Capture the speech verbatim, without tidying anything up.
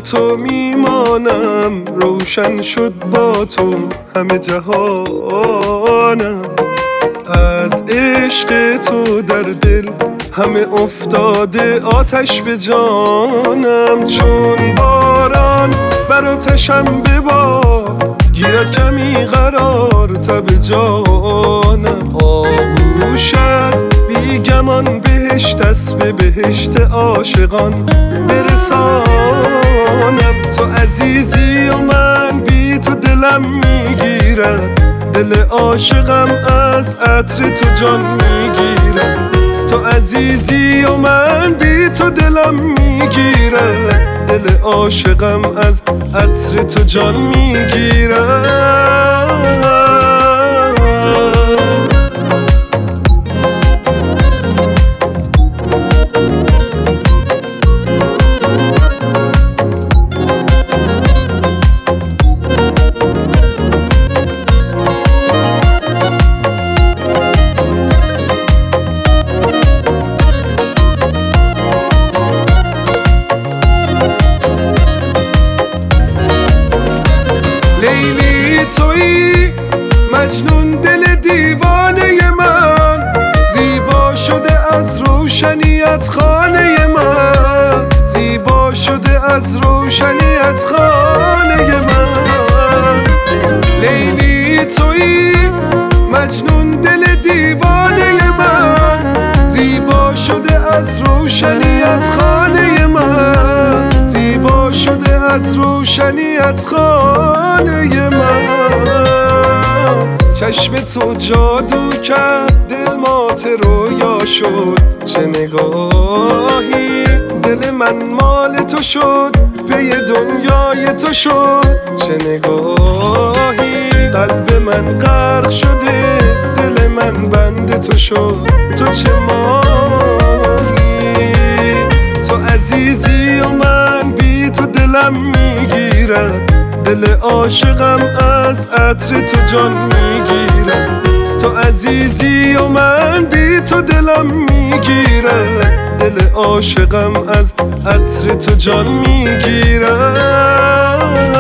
تو میمانم، روشن شد با تو همه جهانم. از عشق تو در دل همه افتاده آتش به جانم. چون باران بر آتشم ببار، گیرد کمی قرار تا به جانم. آغوشت بی گمان بهشت است، به بهشت عاشقان برسانم. تو عزیزی و من بی تو دلم میگیرد، دل عاشقم از عطر تو جان میگیرد. تو عزیزی و من بی تو دلم میگیرد، دل عاشقم از عطر تو جان میگیرد. لیلی تویی مجنون دل دیوانه من، زیبا شده از روشنیت خانه من، زیبا شده از روشنیت خانه من. لیلی تویی مجنون دل دیوانه من، زیبا شده از روشنیت خانه من، زیبا شده از روشنیت خانه من. چشم تو جادو کرد، دل مات رویا شد. چه نگاهی دل من مال تو شد، پی دنیای تو شد. چه نگاهی قلب من غرق شده، دل من بند تو شد. تو چه ماهی، تو عزیزی و من بی تو دلم میگیرد، دل عاشقم از عطر تو جان میگیرد. تو عزیزی و من بی تو دلم میگیرد، دل عاشقم از عطر تو جان میگیرد.